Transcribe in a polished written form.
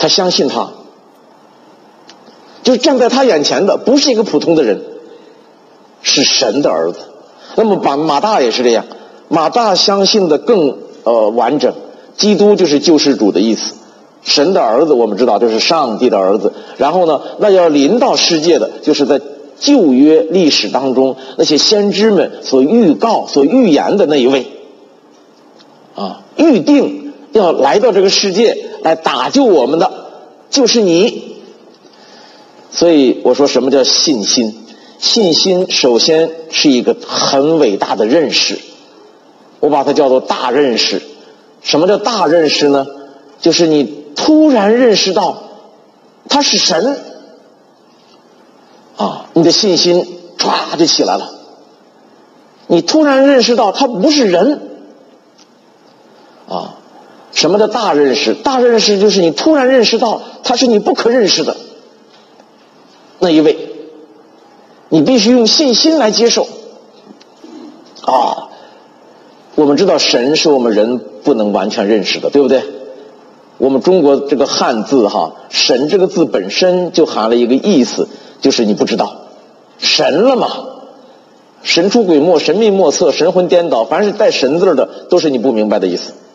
他相信他，就是站在他眼前的不是一个普通的人，是神的儿子。那么马大也是这样，马大相信的更完整，基督就是救世主的意思，神的儿子我们知道就是上帝的儿子。然后呢，那要临到世界的就是在旧约历史当中那些先知们所预告所预言的那一位预定要来到这个世界来打救我们的就是你。所以我说什么叫信心？信心首先是一个很伟大的认识，我把它叫做大认识。什么叫大认识呢？就是你突然认识到他是神你的信心唰就起来了。你突然认识到他不是人什么叫大认识？大认识就是你突然认识到他是你不可认识的那一位，你必须用信心来接受我们知道神是我们人不能完全认识的，对不对？我们中国这个汉字神这个字本身就含了一个意思，就是你不知道神了嘛，神出鬼没，神秘莫测，神魂颠倒，凡是带神字的都是你不明白的意思